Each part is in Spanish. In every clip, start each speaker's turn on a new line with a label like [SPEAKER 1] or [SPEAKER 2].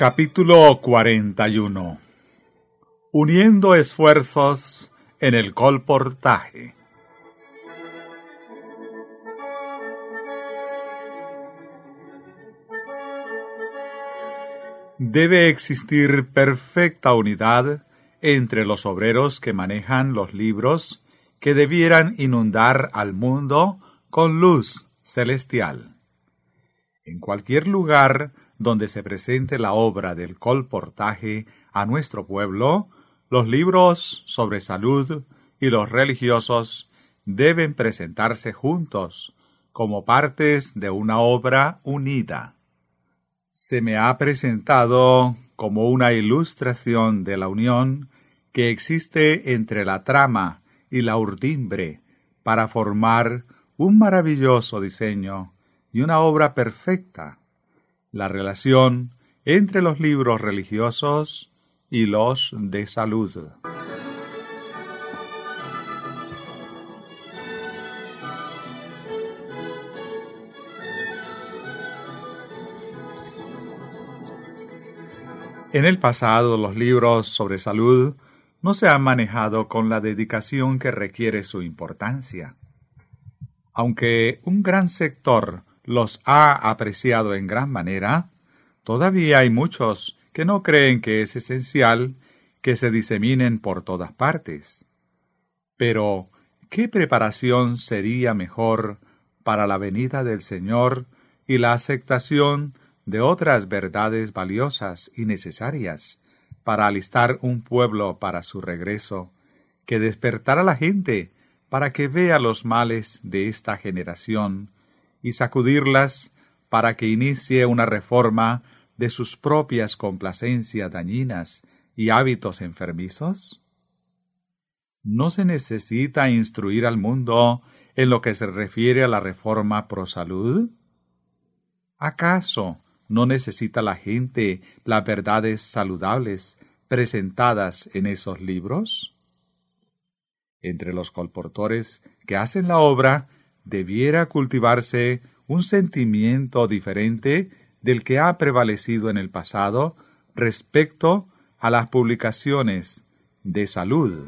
[SPEAKER 1] Capítulo 41. Uniendo esfuerzos en el colportaje. Debe existir perfecta unidad entre los obreros que manejan los libros que debieran inundar al mundo con luz celestial. En cualquier lugar donde se presente la obra del colportaje a nuestro pueblo, los libros sobre salud y los religiosos deben presentarse juntos como partes de una obra unida. Se me ha presentado como una ilustración de la unión que existe entre la trama y la urdimbre para formar un maravilloso diseño y una obra perfecta, la relación entre los libros religiosos y los de salud. En el pasado, los libros sobre salud no se han manejado con la dedicación que requiere su importancia. Aunque un gran sector los ha apreciado en gran manera, todavía hay muchos que no creen que es esencial que se diseminen por todas partes. Pero, ¿qué preparación sería mejor para la venida del Señor y la aceptación de otras verdades valiosas y necesarias para alistar un pueblo para su regreso, que despertar a la gente para que vea los males de esta generación y sacudirlas para que inicie una reforma de sus propias complacencias dañinas y hábitos enfermizos? ¿No se necesita instruir al mundo en lo que se refiere a la reforma pro salud? ¿Acaso no necesita la gente las verdades saludables presentadas en esos libros? Entre los colportores que hacen la obra debiera cultivarse un sentimiento diferente del que ha prevalecido en el pasado respecto a las publicaciones de salud.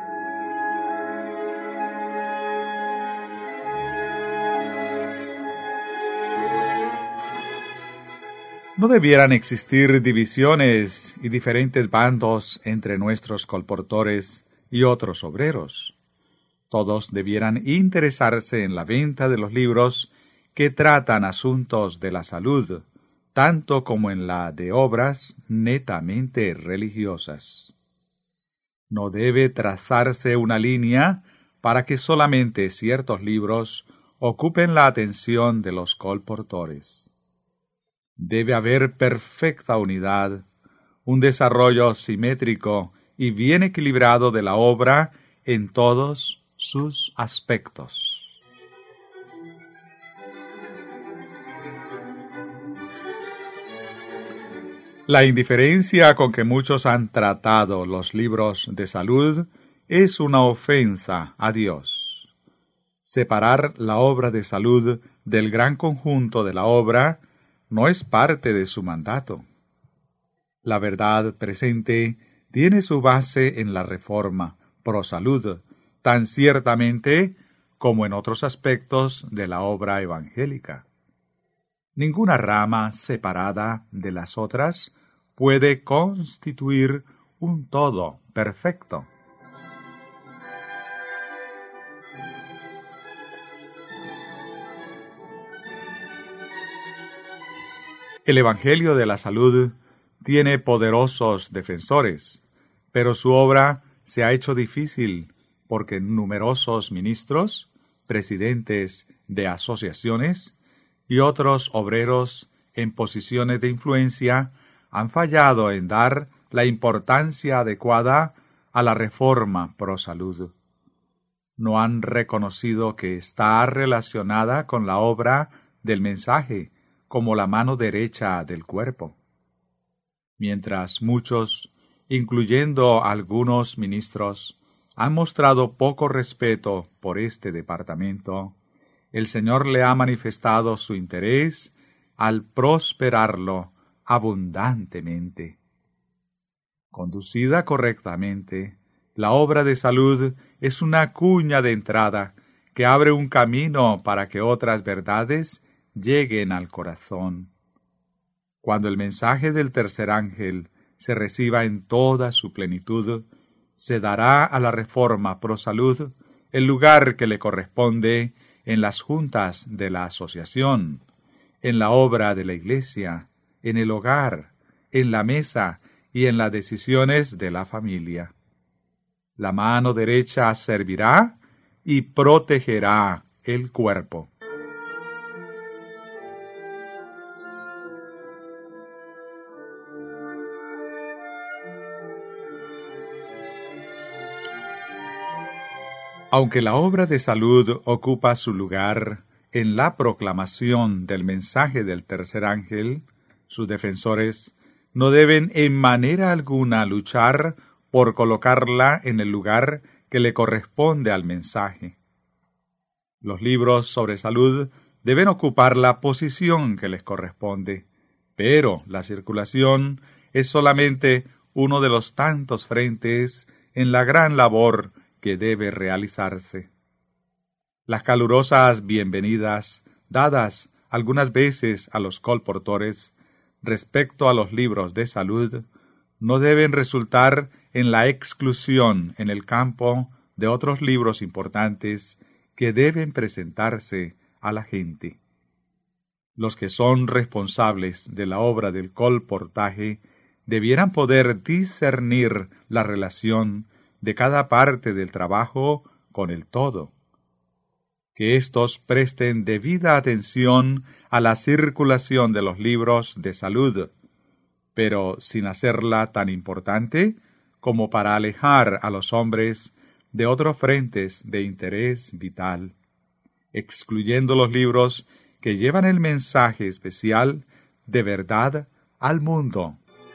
[SPEAKER 1] No debieran existir divisiones y diferentes bandos entre nuestros colportores y otros obreros. Todos debieran interesarse en la venta de los libros que tratan asuntos de la salud, tanto como en la de obras netamente religiosas. No debe trazarse una línea para que solamente ciertos libros ocupen la atención de los colportores. Debe haber perfecta unidad, un desarrollo simétrico y bien equilibrado de la obra en todos sus aspectos. La indiferencia con que muchos han tratado los libros de salud es una ofensa a Dios. Separar la obra de salud del gran conjunto de la obra no es parte de su mandato. La verdad presente tiene su base en la reforma pro salud, tan ciertamente como en otros aspectos de la obra evangélica. Ninguna rama separada de las otras puede constituir un todo perfecto. El Evangelio de la Salud tiene poderosos defensores, pero su obra se ha hecho difícil porque numerosos ministros, presidentes de asociaciones y otros obreros en posiciones de influencia han fallado en dar la importancia adecuada a la reforma pro salud. No han reconocido que está relacionada con la obra del mensaje como la mano derecha del cuerpo. Mientras muchos, incluyendo algunos ministros, han mostrado poco respeto por este departamento, el Señor le ha manifestado su interés al prosperarlo abundantemente. Conducida correctamente, la obra de salud es una cuña de entrada que abre un camino para que otras verdades lleguen al corazón. Cuando el mensaje del tercer ángel se reciba en toda su plenitud, se dará a la reforma pro salud el lugar que le corresponde en las juntas de la asociación, en la obra de la Iglesia, en el hogar, en la mesa y en las decisiones de la familia. La mano derecha servirá y protegerá el cuerpo. Aunque la obra de salud ocupa su lugar en la proclamación del mensaje del tercer ángel, sus defensores no deben en manera alguna luchar por colocarla en el lugar que le corresponde al mensaje. Los libros sobre salud deben ocupar la posición que les corresponde, pero la circulación es solamente uno de los tantos frentes en la gran labor que debe realizarse. Las calurosas bienvenidas dadas algunas veces a los colportores respecto a los libros de salud no deben resultar en la exclusión en el campo de otros libros importantes que deben presentarse a la gente. Los que son responsables de la obra del colportaje debieran poder discernir la relación de cada parte del trabajo con el todo. Que éstos presten debida atención a la circulación de los libros de salud, pero sin hacerla tan importante como para alejar a los hombres de otros frentes de interés vital, excluyendo los libros que llevan el mensaje especial de verdad al mundo.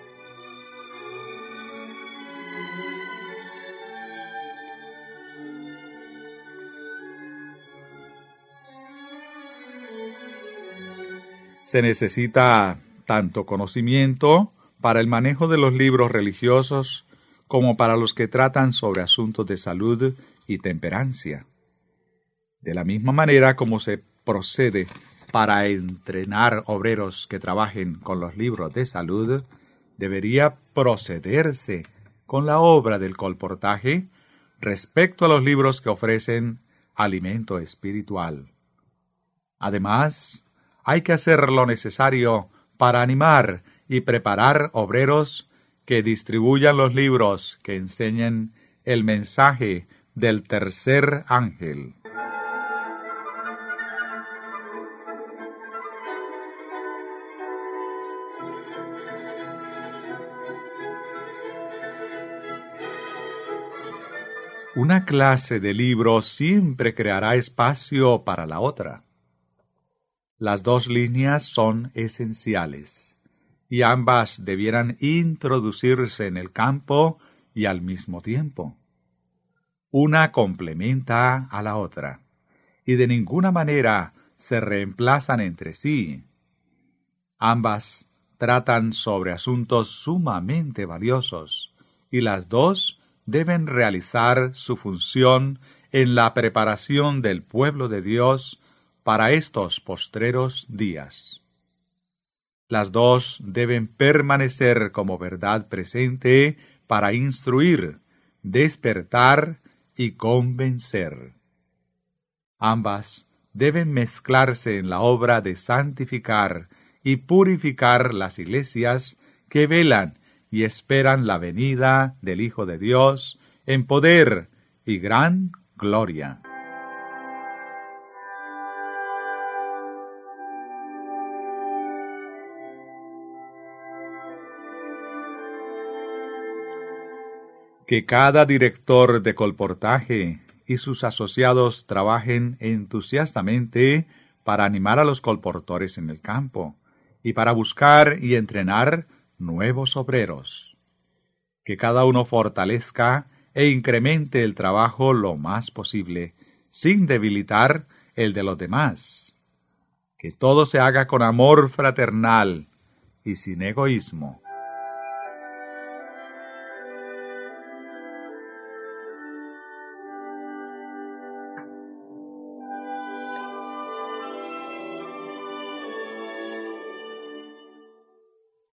[SPEAKER 1] Se necesita tanto conocimiento para el manejo de los libros religiosos como para los que tratan sobre asuntos de salud y temperancia. De la misma manera como se procede para entrenar obreros que trabajen con los libros de salud, debería procederse con la obra del colportaje respecto a los libros que ofrecen alimento espiritual. Además, hay que hacer lo necesario para animar y preparar obreros que distribuyan los libros que enseñen el mensaje del tercer ángel. Una clase de libro siempre creará espacio para la otra. Las dos líneas son esenciales, y ambas debieran introducirse en el campo y al mismo tiempo. Una complementa a la otra, y de ninguna manera se reemplazan entre sí. Ambas tratan sobre asuntos sumamente valiosos, y las dos deben realizar su función en la preparación del pueblo de Dios para estos postreros días. Las dos deben permanecer como verdad presente para instruir, despertar y convencer. Ambas deben mezclarse en la obra de santificar y purificar las iglesias que velan y esperan la venida del Hijo de Dios en poder y gran gloria. Que cada director de colportaje y sus asociados trabajen entusiastamente para animar a los colportores en el campo y para buscar y entrenar nuevos obreros. Que cada uno fortalezca e incremente el trabajo lo más posible, sin debilitar el de los demás. Que todo se haga con amor fraternal y sin egoísmo.